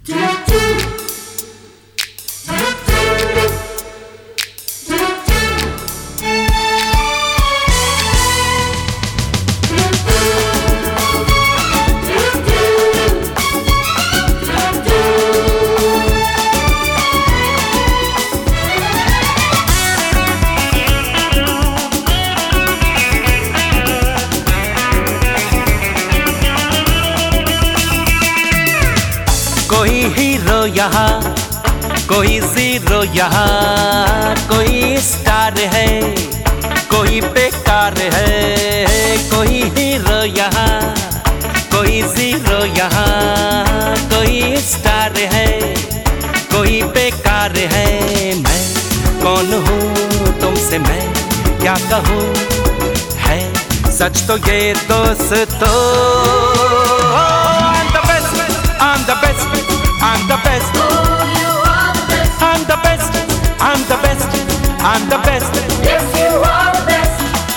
कोई हीरो यहाँ, कोई जीरो यहाँ, कोई स्टार है, कोई बेकार है। कोई हीरो यहाँ, कोई जीरो यहाँ, कोई स्टार है, कोई बेकार है। मैं कौन हूँ तुमसे मैं क्या कहूँ, है सच तो ये दोस्तों। I'm the best, I'm the best, I'm the best, I'm the best, I'm the best. Yes, you are the best.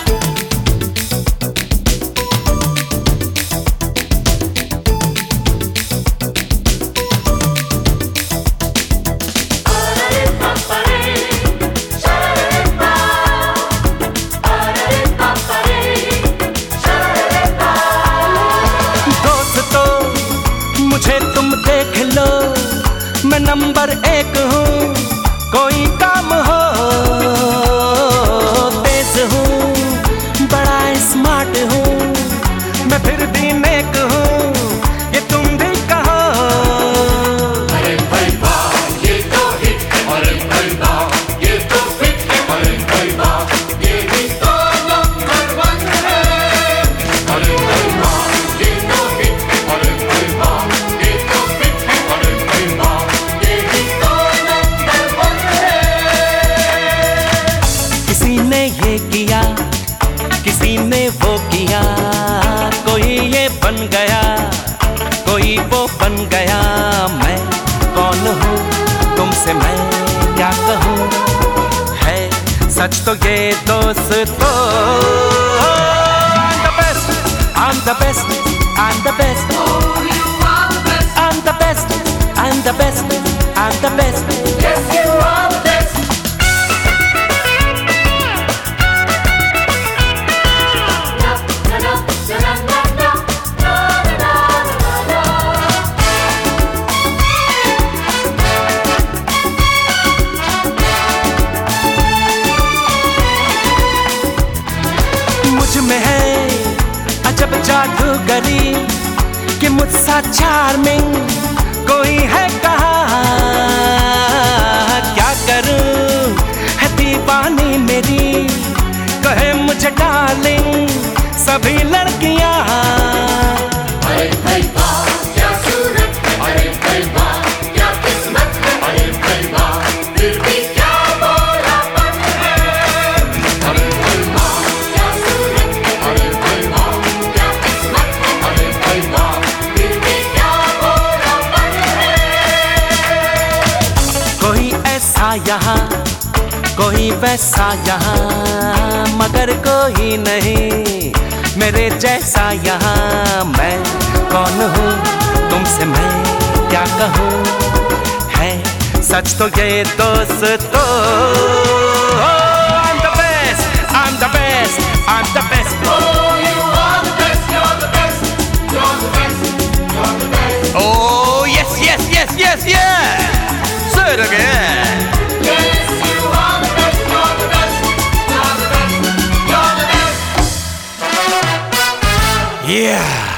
मुझे तुम देख लो, मैं नंबर 1 हूँ। कोई काम हो, तेज हूँ, बड़ा स्मार्ट हूँ, मैं फिर भी नेक हूँ, ये तुम भी कहो। अरे भाई वाह, ये तो हिट है। अरे भाई वाह, ये तो फिट है। अरे भाई वाह, ये भी तो नंबर 1 है। अरे भाई वाह, ये तो हिट है। अरे भाई वाह, ये किया, किसी ने वो किया, कोई ये बन गया, कोई वो बन गया। मैं कौन हूँ तुमसे मैं क्या कहूँ, है सच तो ये दोस्तों। I'm the best, I'm the best, I'm the best. Oh, you are the best. I'm the best, I'm the best, I'm the best. Yes, you are the best. मुझ में है अजब जादूगरी कि मुझसा चार्मिंग कोई है कहाँ। क्या करूं है दीवानी मेरी, कहे मुझे डार्लिंग सभी लड़कियां। अरे भाई वाह, क्या सूरत है। अरे भाई वाह, क्या किस्मत है। अरे भाई वाह, फिर भी क्या बोलापन है। अरे भाई वाह, क्या सूरत है। अरे भाई वाह, क्या किस्मत है। अरे भाई वाह, फिर भी क्या बोलापन है। कोई ऐसा यहाँ, कोई वैसा यहाँ, मगर कोई नहीं मेरे जैसा यहाँ। मैं कौन हूँ तुमसे मैं क्या कहूँ, है सच तो ये दोस्तों। I'm the best, I'm the best, I'm the best. Oh, you are the best, you're the best, you're the best, you're the best. Oh yes, yes, yes, yes, yes. Say it again. Yes, you are the best, you're the best, you're the best, you're the best. Yeah.